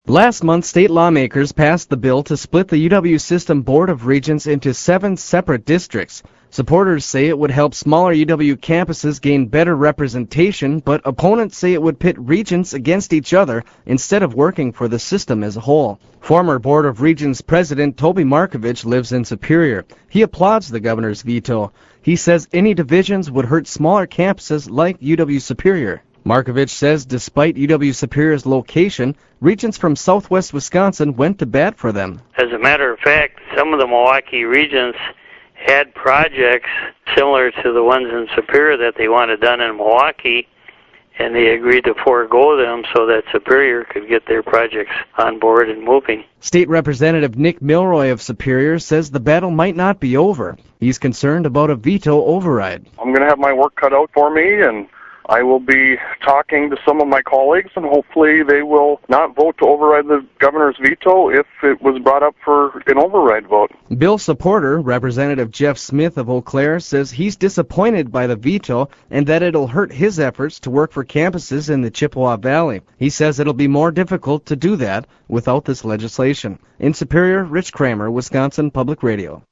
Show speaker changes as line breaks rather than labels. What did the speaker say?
Last month, state lawmakers passed the bill to split the UW System Board of Regents into 7 separate districts. Supporters say it would help smaller UW campuses gain better representation, but opponents say it would pit regents against each other instead of working for the system as a whole. Former Board of Regents President Toby Markovich lives in Superior. He applauds the governor's veto. He says any divisions would hurt smaller campuses like UW Superior. Markovich says despite UW Superior's location, regents from southwest Wisconsin went to bat for them.
As a matter of fact, some of the Milwaukee regents had projects similar to the ones in Superior that they wanted done in Milwaukee, and they agreed to forego them so that Superior could get their projects on board and moving.
State Representative Nick Milroy of Superior says the battle might not be over. He's concerned about a veto override.
I'm going to have my work cut out for me, and I will be talking to some of my colleagues, and hopefully they will not vote to override the governor's veto if it was brought up for an override vote.
Bill supporter, Representative Jeff Smith of Eau Claire, says he's disappointed by the veto and that it'll hurt his efforts to work for campuses in the Chippewa Valley. He says it'll be more difficult to do that without this legislation. In Superior, Rich Kramer, Wisconsin Public Radio.